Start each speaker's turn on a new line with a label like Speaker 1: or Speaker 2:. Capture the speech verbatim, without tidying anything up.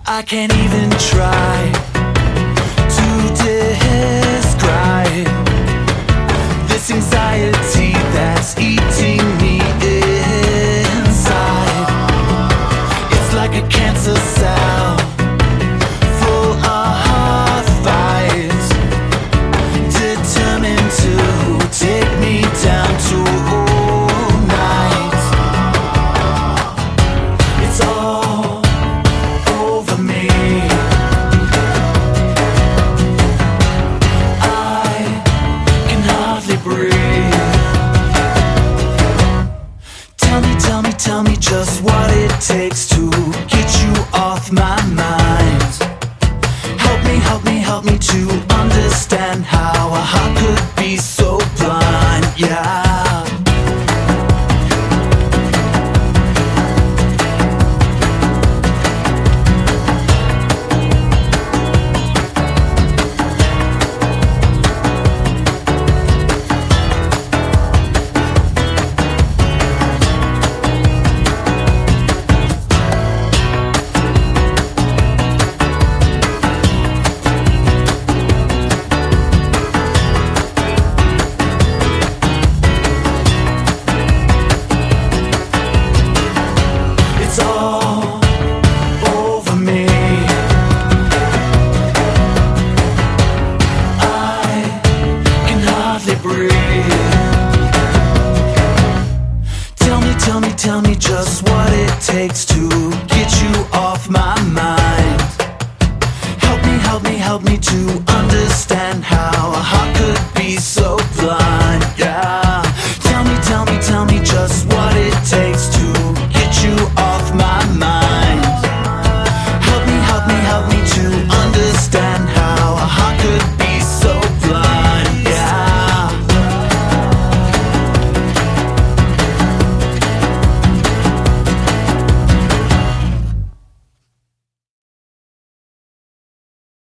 Speaker 1: I can't even try to describe this anxiety that's eating me inside. It's like a cancer cell full of fights, determined to take me down tonight. It's all over me. I can hardly breathe. Tell me, tell me, tell me just what it takes to get you off my mind. Help me, help me, help me to understand how a heart could be so blind. Yeah. It's all over me. I can hardly breathe. Tell me, tell me, tell me just what it takes to get you off my